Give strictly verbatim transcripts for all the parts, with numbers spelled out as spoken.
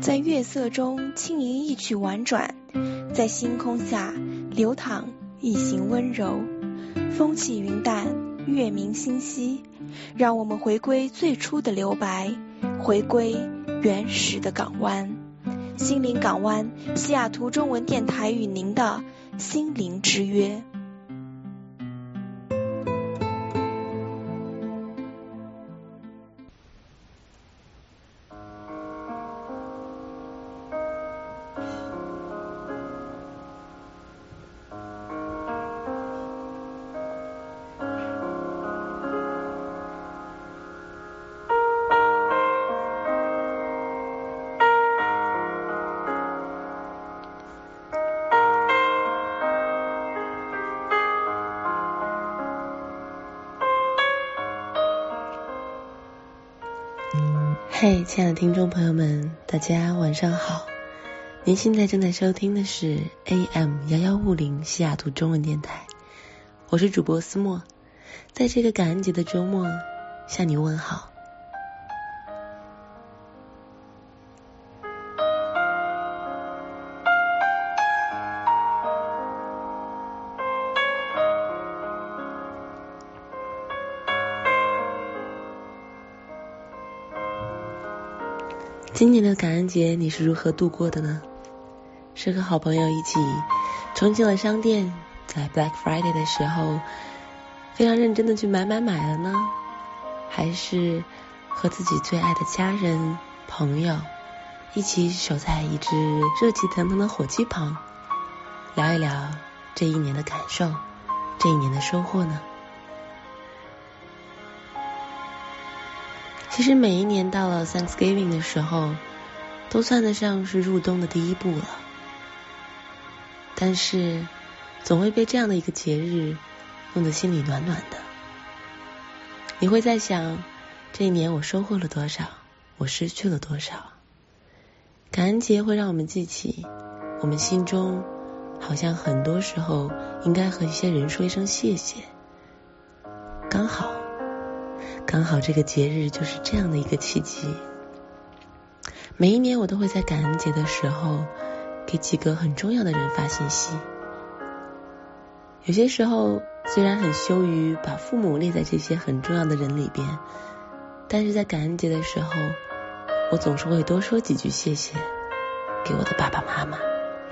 在月色中轻盈一曲婉转，在星空下流淌一行温柔。风起云淡，月明星稀，让我们回归最初的留白，回归原始的港湾。心灵港湾，西雅图中文电台与您的心灵之约。 嘿、hey, 亲爱的听众朋友们，大家晚上好。您现在正在收听的是 A M 一一五零 西雅图中文电台，我是主播思墨，在这个感恩节的周末向你问好。今年的感恩节你是如何度过的呢？是和好朋友一起冲进了商店，在 Black Friday 的时候非常认真的去买买买了呢？还是和自己最爱的家人朋友一起守在一只热气腾腾的火鸡旁，聊一聊这一年的感受，这一年的收获呢？其实每一年到了 Thanksgiving 的时候，都算得上是入冬的第一步了。但是，总会被这样的一个节日弄得心里暖暖的。你会在想，这一年我收获了多少，我失去了多少？感恩节会让我们记起，我们心中好像很多时候应该和一些人说一声谢谢。刚好。刚好这个节日就是这样的一个契机。每一年我都会在感恩节的时候给几个很重要的人发信息。有些时候虽然很羞于把父母列在这些很重要的人里边，但是在感恩节的时候，我总是会多说几句谢谢给我的爸爸妈妈，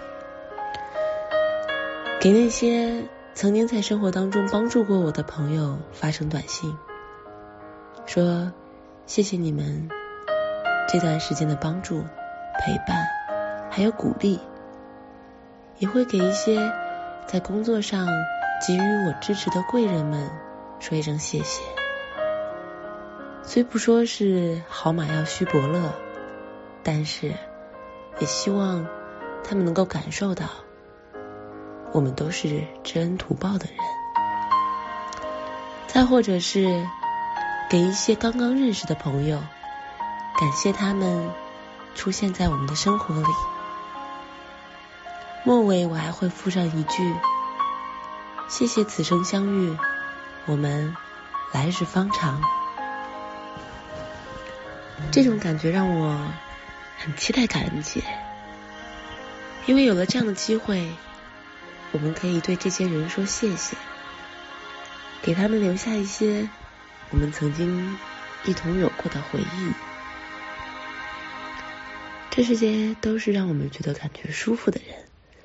给那些曾经在生活当中帮助过我的朋友发声短信，说谢谢你们这段时间的帮助、陪伴还有鼓励，也会给一些在工作上给予我支持的贵人们说一声谢谢。虽不说是好马要须伯乐，但是也希望他们能够感受到我们都是知恩图报的人。再或者是给一些刚刚认识的朋友，感谢他们出现在我们的生活里。末尾我还会附上一句，谢谢此生相遇，我们来日方长。这种感觉让我很期待感恩节，因为有了这样的机会，我们可以对这些人说谢谢，给他们留下一些我们曾经一同有过的回忆。这些都是让我们觉得感觉舒服的人。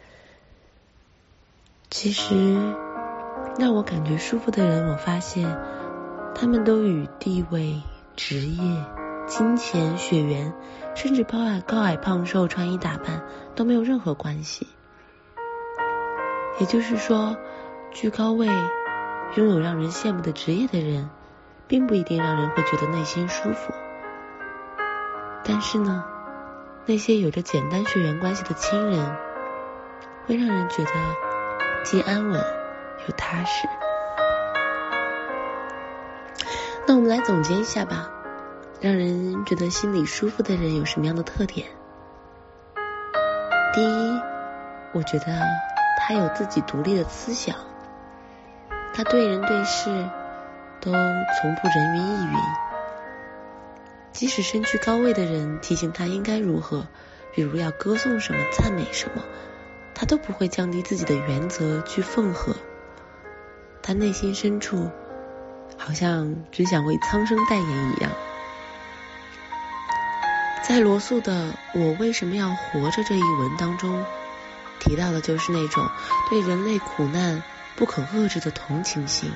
其实让我感觉舒服的人，我发现他们都与地位、职业、金钱、血缘，甚至高矮高矮胖瘦、穿衣打扮都没有任何关系。也就是说，居高位、拥有让人羡慕的职业的人，并不一定让人会觉得内心舒服。但是呢，那些有着简单血缘关系的亲人，会让人觉得既安稳又踏实。那我们来总结一下吧，让人觉得心里舒服的人有什么样的特点？第一，我觉得他有自己独立的思想，他对人对事都从不人云亦云，即使身居高位的人提醒他应该如何， 比如要歌颂什么、赞美什么，他都不会降低自己的原则去奉和。他内心深处好像只想为苍生代言一样。在罗素的《我为什么要活着》这一文当中提到的就是那种对人类苦难不可遏制的同情心。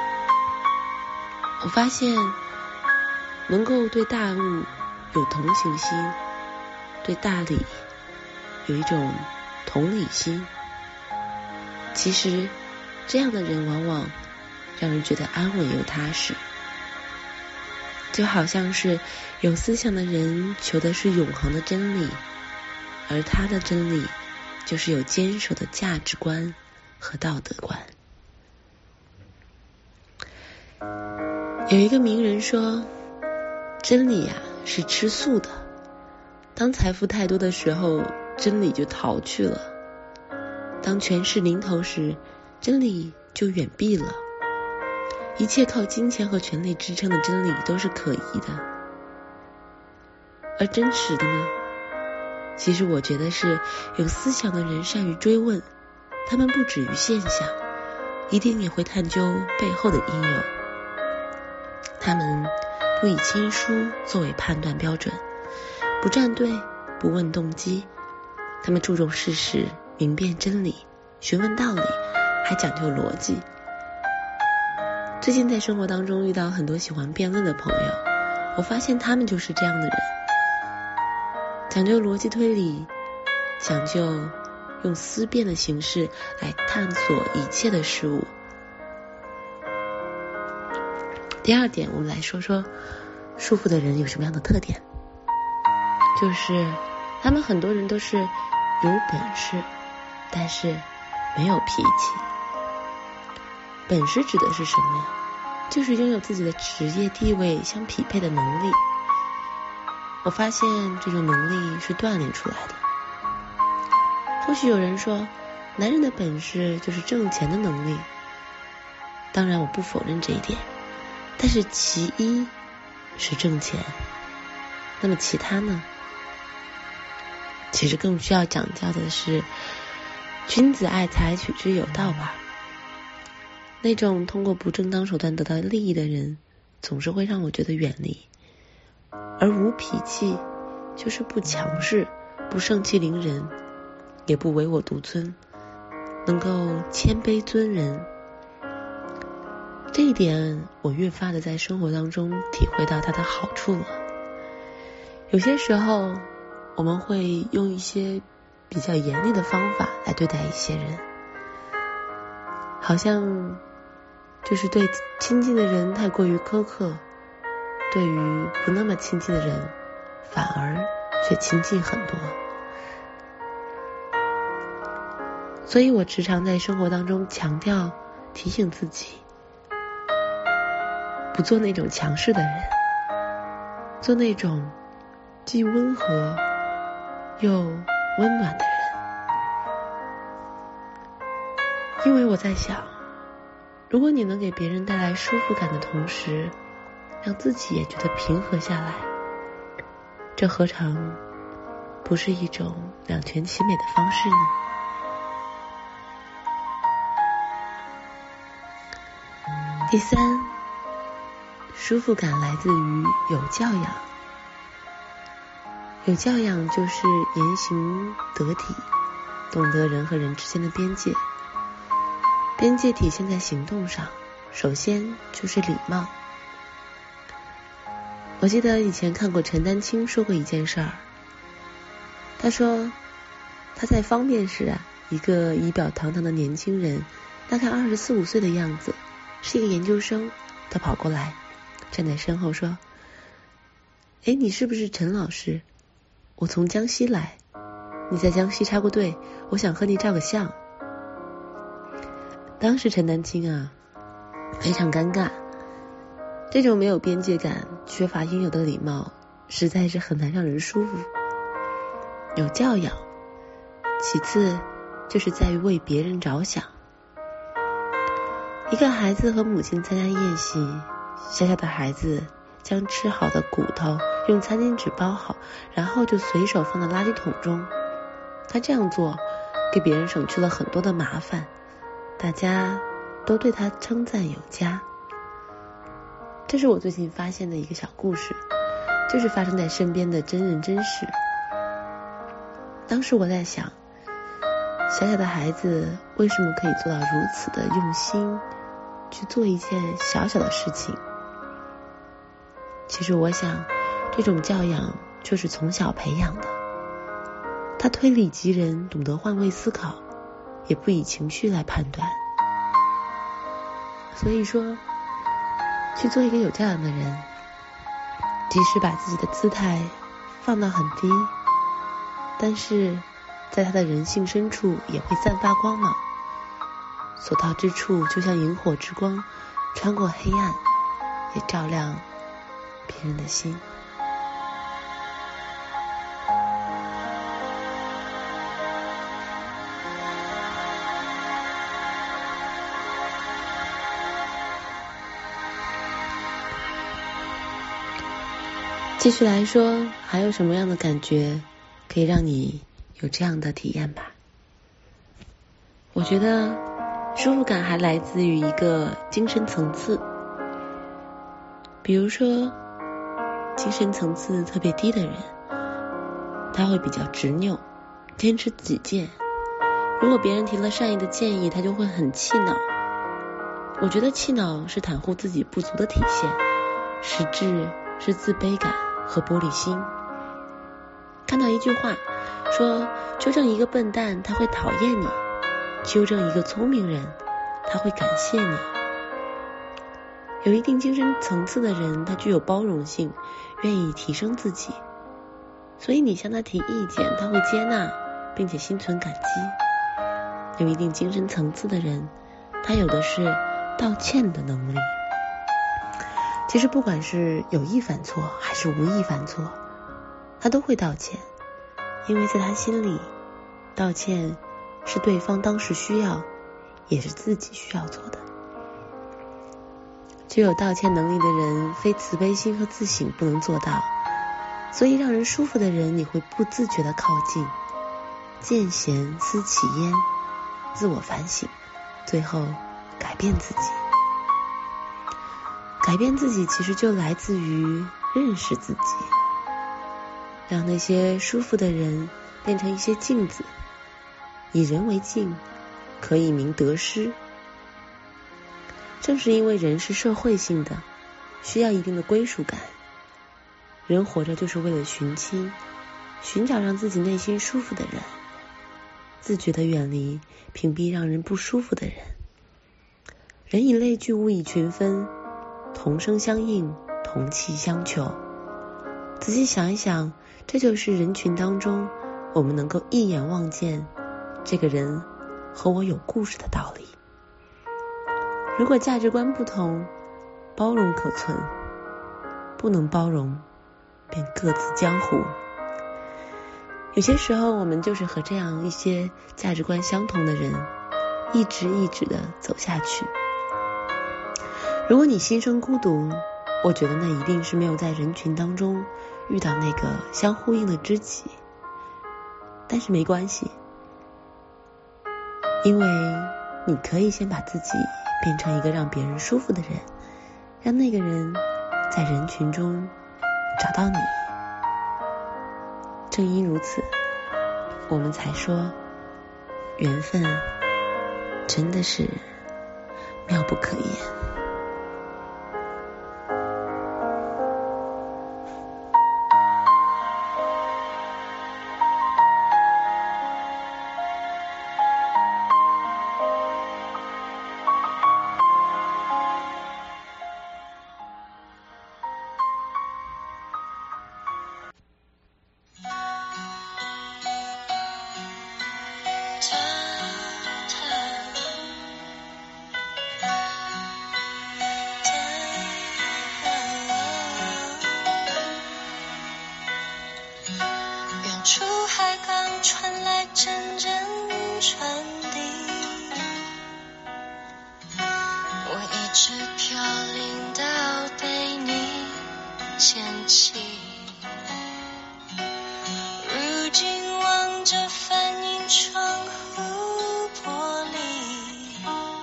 我发现能够对大物有同情心，对大理有一种同理心，其实这样的人往往让人觉得安稳又踏实。就好像是有思想的人求的是永恒的真理，而他的真理就是有坚守的价值观和道德观。有一个名人说，真理啊是吃素的，当财富太多的时候，真理就逃去了；当权势临头时，真理就远避了。一切靠金钱和权力支撑的真理都是可疑的，而真实的呢？其实我觉得是有思想的人善于追问，他们不止于现象，一定也会探究背后的因由。他们不以亲疏作为判断标准，不站队，不问动机，他们注重事实，明辨真理，询问道理，还讲究逻辑。最近在生活当中遇到很多喜欢辩论的朋友，我发现他们就是这样的人，讲究逻辑推理，讲究用思辨的形式来探索一切的事物。第二点，我们来说说束缚的人有什么样的特点，就是他们很多人都是有本事，但是没有脾气。本事指的是什么呀？就是拥有自己的职业地位相匹配的能力。我发现这种能力是锻炼出来的。或许有人说，男人的本事就是挣钱的能力。当然我不否认这一点，但是其一是挣钱，那么其他呢？其实更需要讲究的是，君子爱财，取之有道吧。那种通过不正当手段得到利益的人，总是会让我觉得远离。而无脾气，就是不强势，不盛气凌人，也不唯我独尊，能够谦卑尊人。这一点，我越发的在生活当中体会到它的好处了。有些时候，我们会用一些比较严厉的方法来对待一些人，好像就是对亲近的人太过于苛刻，对于不那么亲近的人反而却亲近很多。所以我时常在生活当中强调提醒自己，不做那种强势的人，做那种既温和又温暖的人。因为我在想，如果你能给别人带来舒服感的同时，让自己也觉得平和下来，这何尝不是一种两全其美的方式呢？第三，舒服感来自于有教养。有教养就是言行得体，懂得人和人之间的边界。边界体现在行动上，首先就是礼貌。我记得以前看过陈丹青说过一件事儿，他说他在方便时啊，一个仪表堂堂的年轻人，大概二十四五岁的样子，是一个研究生，他跑过来站在身后说，诶，你是不是陈老师？我从江西来，你在江西插过队，我想和你照个相。当时陈丹青啊非常尴尬，这种没有边界感、缺乏应有的礼貌，实在是很难让人舒服。有教养，其次就是在于为别人着想。一个孩子和母亲参加宴席，小小的孩子将吃好的骨头用餐巾纸包好，然后就随手放到垃圾桶中。他这样做给别人省去了很多的麻烦，大家都对他称赞有加。这是我最近发现的一个小故事，就是发生在身边的真人真事。当时我在想，小小的孩子为什么可以做到如此的用心去做一件小小的事情？其实我想，这种教养就是从小培养的。他推理及人，懂得换位思考，也不以情绪来判断。所以说，去做一个有教养的人，即使把自己的姿态放到很低，但是在他的人性深处也会散发光芒，所到之处就像萤火之光，穿过黑暗，也照亮别人的心。继续来说，还有什么样的感觉可以让你有这样的体验吧？我觉得舒服感还来自于一个精神层次。比如说精神层次特别低的人，他会比较执拗，坚持己见，如果别人提了善意的建议，他就会很气恼。我觉得气恼是袒护自己不足的体现，实质是自卑感和玻璃心。看到一句话说，纠正一个笨蛋他会讨厌你，纠正一个聪明人他会感谢你。有一定精神层次的人，他具有包容性，愿意提升自己，所以你向他提意见，他会接纳并且心存感激。有一定精神层次的人，他有的是道歉的能力。其实不管是有意犯错还是无意犯错，他都会道歉，因为在他心里，道歉是对方当时需要，也是自己需要做的。具有道歉能力的人，非慈悲心和自省不能做到，所以让人舒服的人，你会不自觉地靠近，见贤思齐焉，自我反省，最后改变自己。改变自己其实就来自于认识自己，让那些舒服的人变成一些镜子，以人为镜，可以明得失。正是因为人是社会性的，需要一定的归属感，人活着就是为了寻亲，寻找让自己内心舒服的人，自觉地远离屏蔽让人不舒服的人。人以类聚，物以群分，同声相应，同气相求。仔细想一想，这就是人群当中我们能够一眼望见这个人和我有故事的道理。如果价值观不同，包容可存，不能包容，便各自江湖。有些时候我们就是和这样一些价值观相同的人一直一直的走下去。如果你心生孤独，我觉得那一定是没有在人群当中遇到那个相呼应的知己。但是没关系，因为你可以先把自己变成一个让别人舒服的人，让那个人在人群中找到你。正因如此，我们才说缘分真的是妙不可言。 出海港传来阵阵传递，我一直飘零到对你捡起。如今望着反映窗户玻璃，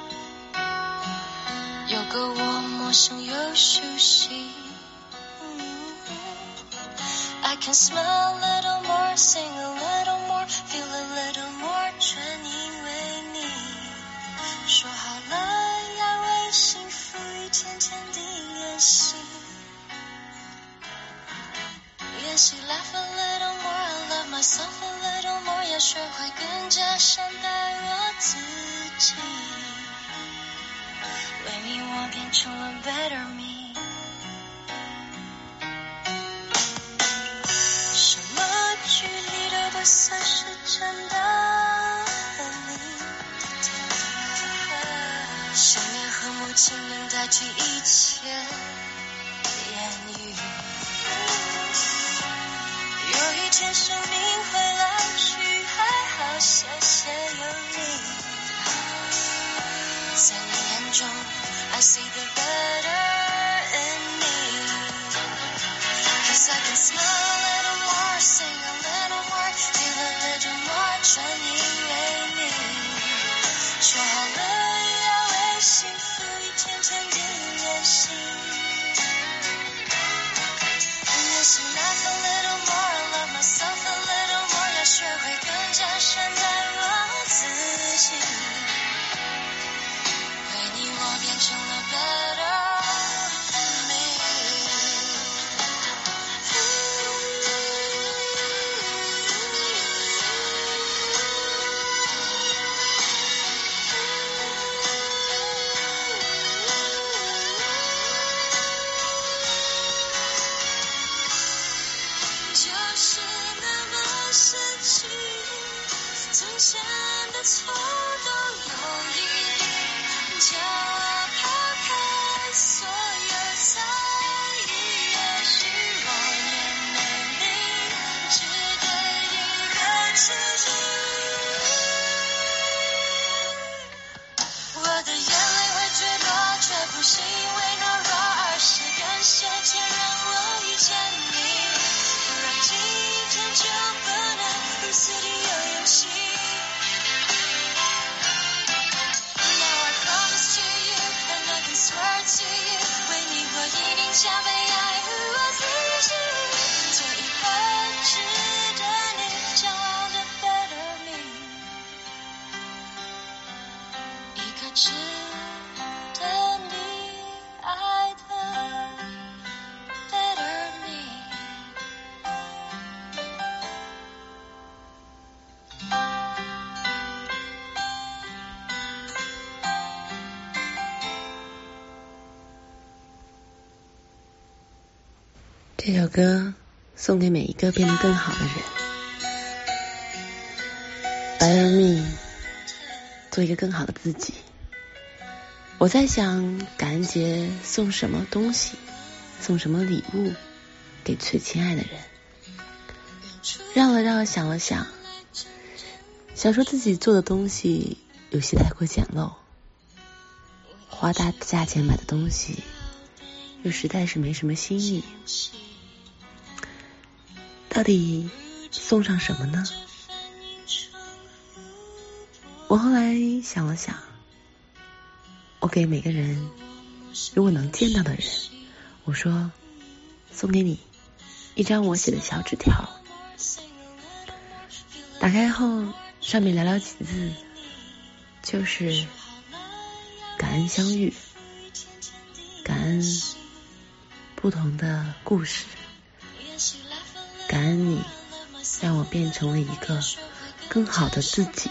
有个我陌生又熟悉。I can smile a little more, sing a little more, feel a little more， 全因为你。说好了要为幸福一天天地练习，练习 laugh a little more, I love myself a little more， 要学会更加善待我自己。为你我变成了 better me。距离都不算是真的离，想念和母亲能代替一切言语。有一天生命会老去，还好谢谢有你。在你眼中 I see the better in me， Cause I can smile a little more, sing a little more, feel a little more， 全因为你。说好了要为幸福一天天地练习，练习 laugh a little more, I love myself a little more， 要学会更加善待我自己。为你我变成了 better me。就是那么神奇，从前的错都有意义，叫我抛开所有猜疑，也许我也美丽，只对一个自己。我的眼泪会坠落，却不是因为懦弱，而是感谢天让我遇见你。今天就不能如此地有勇气。Now I promise to you and I can swear to you， 为你我一定加倍爱护我自己，做一个值得你骄傲的 better me， 一个值得你爱的 better me。 这首歌送给每一个变得更好的人。Better me， 做一个更好的自己。我在想，感恩节送什么东西，送什么礼物给最亲爱的人。绕了绕，想了想，想说自己做的东西有些太过简陋，花大价钱买的东西又实在是没什么新意。到底送上什么呢？我后来想了想，我给每个人，如果能见到的人，我说送给你一张我写的小纸条，打开后上面寥寥几字，就是感恩相遇，感恩不同的故事，感恩你让我变成了一个更好的自己。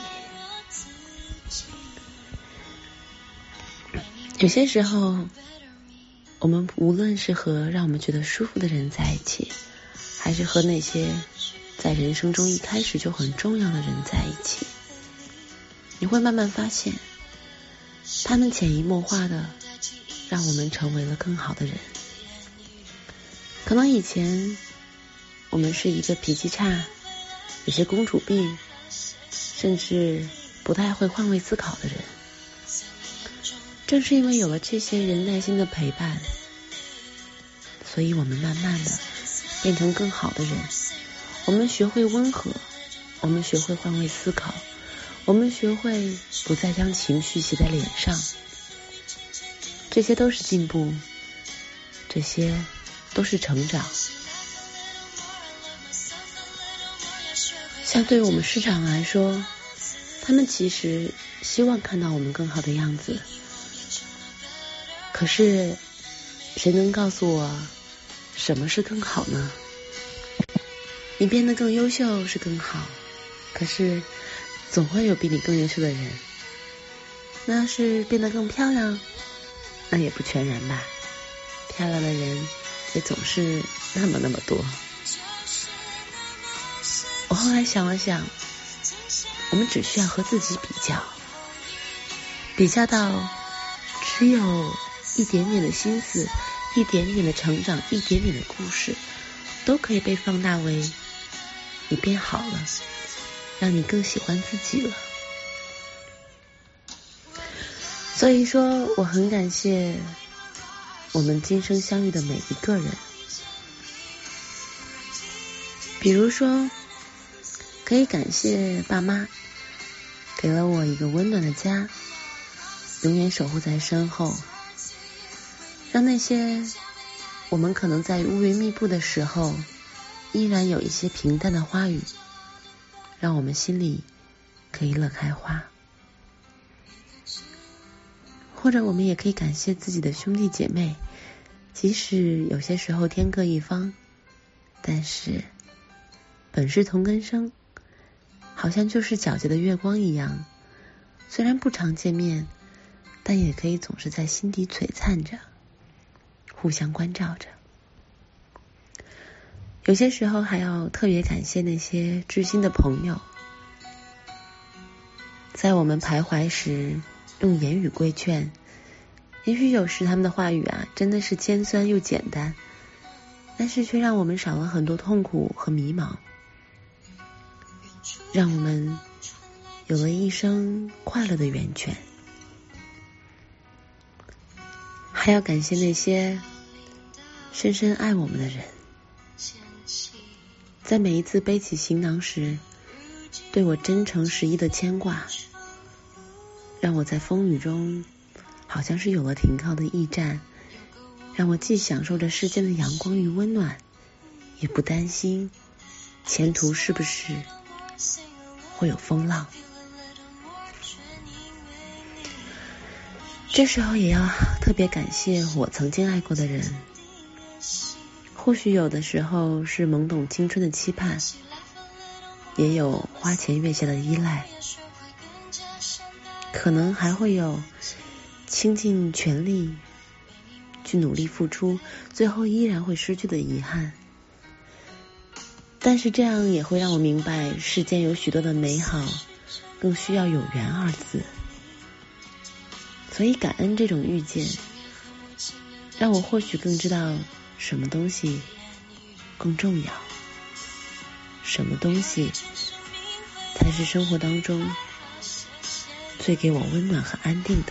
有些时候，我们无论是和让我们觉得舒服的人在一起，还是和那些在人生中一开始就很重要的人在一起，你会慢慢发现，他们潜移默化的让我们成为了更好的人。可能以前我们是一个脾气差，有些公主病，甚至不太会换位思考的人。正是因为有了这些人耐心的陪伴， 所以我们慢慢的变成更好的人。我们学会温和，我们学会换位思考，我们学会不再将情绪写在脸上。这些都是进步，这些都是成长。相对于我们师长来说，他们其实希望看到我们更好的样子，可是谁能告诉我什么是更好呢？你变得更优秀是更好，可是总会有比你更优秀的人。那是变得更漂亮，那也不全然吧，漂亮的人也总是那么那么多。我后来想了想，我们只需要和自己比较，比较到只有一点点的心思，一点点的成长，一点点的故事，都可以被放大为你变好了，让你更喜欢自己了。所以说，我很感谢我们今生相遇的每一个人。比如说，可以感谢爸妈，给了我一个温暖的家，永远守护在身后，让那些我们可能在乌云密布的时候，依然有一些平淡的花语，让我们心里可以乐开花。或者我们也可以感谢自己的兄弟姐妹，即使有些时候天各一方，但是本是同根生，好像就是皎洁的月光一样，虽然不常见面，但也可以总是在心底璀璨着，互相关照着。有些时候还要特别感谢那些知心的朋友，在我们徘徊时用言语规劝，也许有时他们的话语啊真的是尖酸又简单，但是却让我们少了很多痛苦和迷茫，让我们有了一生快乐的源泉。还要感谢那些深深爱我们的人，在每一次背起行囊时对我真诚实意的牵挂，让我在风雨中好像是有了停靠的驿站，让我既享受着世间的阳光与温暖，也不担心前途是不是会有风浪。这时候也要特别感谢我曾经爱过的人，或许有的时候是懵懂青春的期盼，也有花前月下的依赖，可能还会有倾尽全力去努力付出，最后依然会失去的遗憾。但是这样也会让我明白，世间有许多的美好更需要有缘二字。所以感恩这种遇见，让我或许更知道什么东西更重要，什么东西才是生活当中最给我温暖和安定的。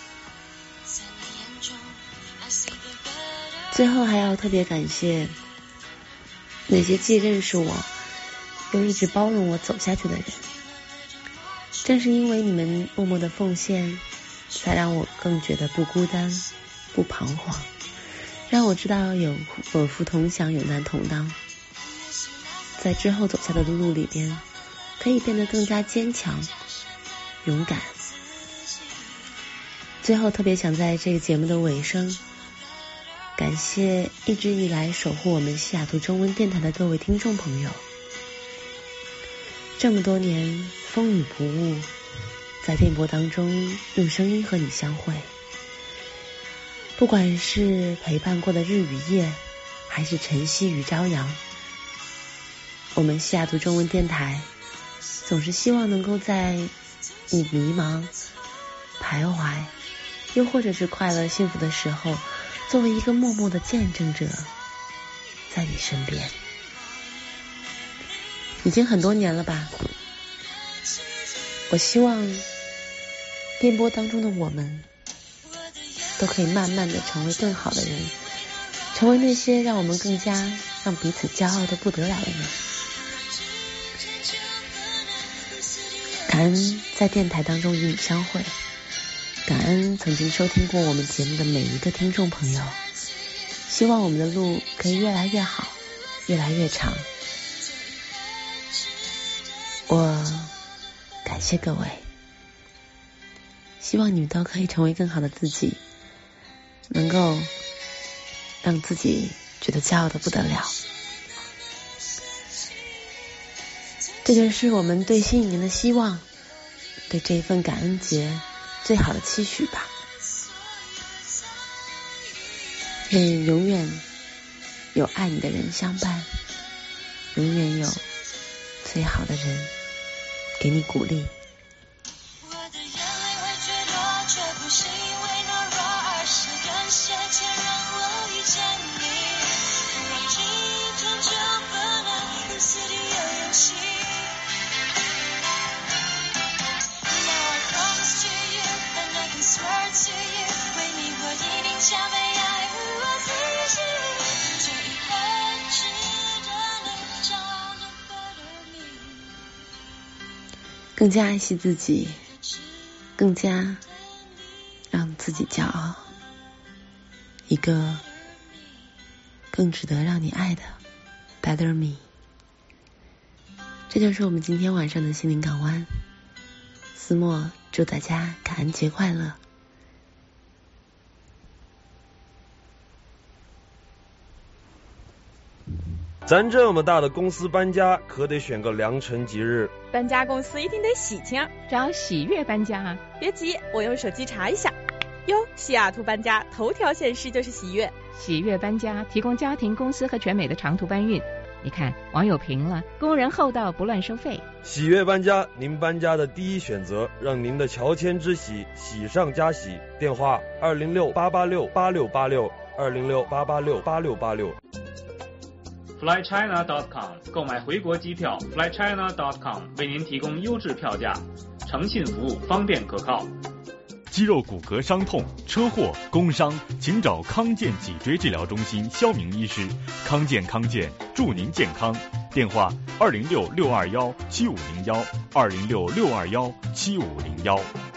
最后还要特别感谢那些既认识我又一直包容我走下去的人，正是因为你们默默的奉献，才让我更觉得不孤单不彷徨，让我知道有有福同享，有难同当，在之后走下的路里边可以变得更加坚强勇敢。最后特别想在这个节目的尾声感谢一直以来守护我们西雅图中文电台的各位听众朋友，这么多年风雨不误，在电波当中用声音和你相会，不管是陪伴过的日与夜，还是晨曦与朝阳，我们西雅图中文电台总是希望能够在你迷茫徘徊又或者是快乐幸福的时候，作为一个默默的见证者在你身边。已经很多年了吧，我希望电波当中的我们都可以慢慢的成为更好的人， 成为那些让我们更加让彼此骄傲的不得了的人。感恩在电台当中与你相会，感恩曾经收听过我们节目的每一个听众朋友，希望我们的路可以越来越好，越来越长。我感谢各位，希望你们都可以成为更好的自己，能够让自己觉得骄傲的不得了。这就是我们对新一年的希望，对这一份感恩节最好的期许吧。愿永远有爱你的人相伴，永远有最好的人给你鼓励。 我的眼泪会坠落，却不是因为懦弱，而是感谢前让我遇见你，让记忆终究不能如此地有勇气。Now I promise to you that nothing swear to you， 为你我一定加倍爱护我自己，这一刻值得你骄傲的 better me。 更加爱惜自己，更加让自己骄傲，一个更值得让你爱的 Better Me。 这就是我们今天晚上的心灵港湾。思默祝大家感恩节快乐。 咱这么大的公司搬家，可得选个良辰吉日。 搬家公司一定得喜庆， 找喜悦搬家啊！ 别急，我用手机查一下。哟，西雅图搬家头条显示就是喜悦。 喜悦搬家提供家庭、公司和全美的长途搬运。你看，网友评了，工人厚道，不乱收费。 喜悦搬家，您搬家的第一选择，让您的乔迁之喜喜上加喜。电话二零六八八六八六八六二零六八八六八六八六。 fly china dot com 购买回国机票 fly china dot com 为您提供优质票价，诚信服务，方便可靠。 肌肉骨骼伤痛、车祸、工伤，请找康健脊椎治疗中心肖明医师。康健康健，祝您健康。电话二零六六二幺七五零幺二零六六二幺七五零幺。